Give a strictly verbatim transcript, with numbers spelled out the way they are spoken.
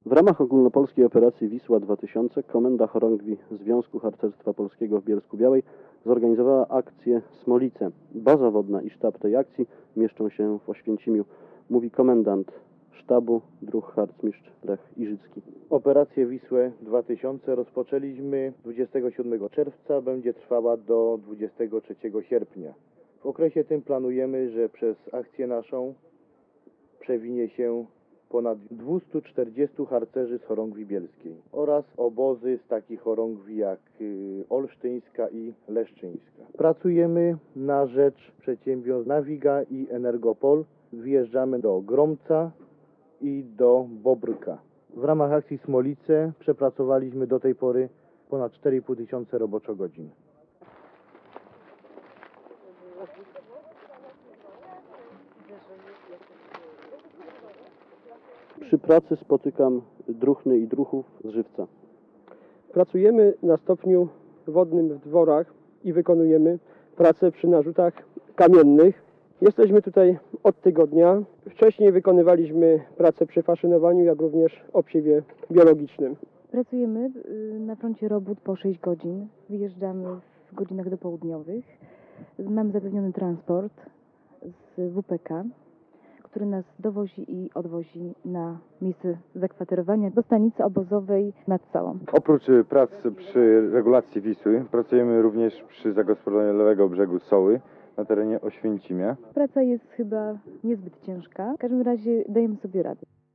W ramach ogólnopolskiej operacji Wisła dwa tysiące Komenda Chorągwi Związku Harcerstwa Polskiego w Bielsku-Białej zorganizowała akcję Smolice. Baza wodna i sztab tej akcji mieszczą się w Oświęcimiu, mówi komendant sztabu druh harcmistrz Lech Iżycki. Operację Wisłę dwa tysiące rozpoczęliśmy dwudziestego siódmego czerwca, będzie trwała do dwudziestego trzeciego sierpnia. W okresie tym planujemy, że przez akcję naszą przewinie się ponad dwieście czterdzieści harcerzy z chorągwi bielskiej oraz obozy z takich chorągwi jak olsztyńska i leszczyńska. Pracujemy na rzecz przedsiębiorstw Naviga i Energopol. Wjeżdżamy do Gromca i do Bobrka. W ramach akcji Smolice przepracowaliśmy do tej pory ponad cztery i pół tysiące roboczogodzin. Przy pracy spotykam druhny i druhów z Żywca. Pracujemy na stopniu wodnym w dworach i wykonujemy pracę przy narzutach kamiennych. Jesteśmy tutaj od tygodnia. Wcześniej wykonywaliśmy pracę przy faszynowaniu, jak również obsiewie biologicznym. Pracujemy na froncie robót po sześć godzin. Wyjeżdżamy w godzinach dopołudniowych. Mamy zapewniony transport z W P K, który nas dowozi i odwozi na miejsce zakwaterowania do stanicy obozowej nad Całą. Oprócz prac przy regulacji Wisły, pracujemy również przy zagospodarowaniu lewego brzegu Soły na terenie Oświęcimia. Praca jest chyba niezbyt ciężka. W każdym razie dajemy sobie radę.